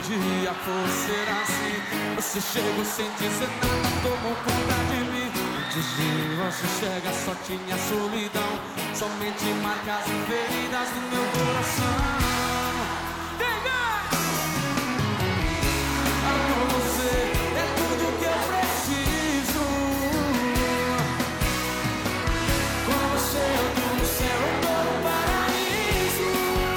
dia for ser assim. Você chegou sem dizer nada, tomou conta de mim. Antes de você chegar só tinha solidão, somente marcas e feridas no meu coração. Com você é tudo que eu preciso. Com você eu tô no céu, eu tô no paraíso.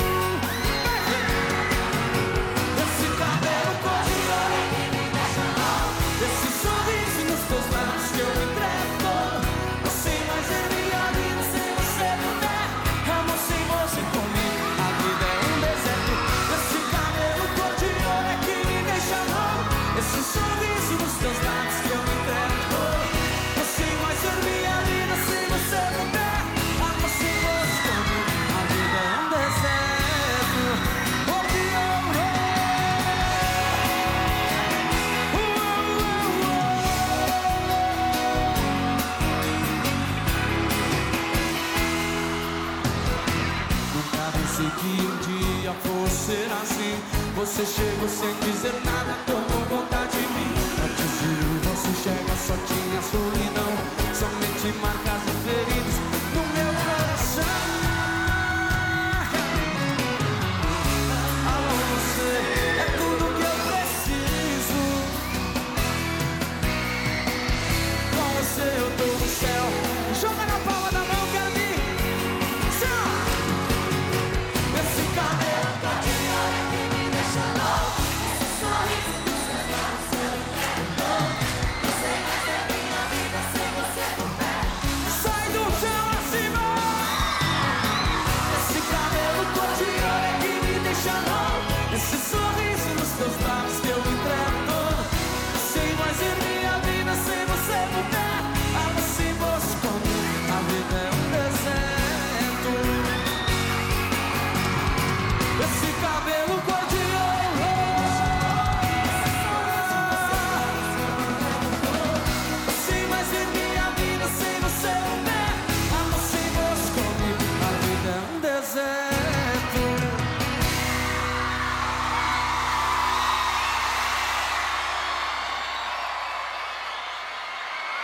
Esse cabelo cor de ouro que me deixa louco, esse sorriso nos teus lábios que eu me entrego. Não sei mais ver minha vida sem você por perto. Amor, sem você comigo, a vida é um deserto. Esse cabelo cor de ouro é que me deixa louco, esse sorriso nos teus lábios que eu me entrego. Não sei mais ver minha vida sem você por perto. Amor, sem você comigo, a vida é um deserto. Cor de ouro. Nunca pensei que um dia fosse ser assim. Você chegou sem dizer nada, tomou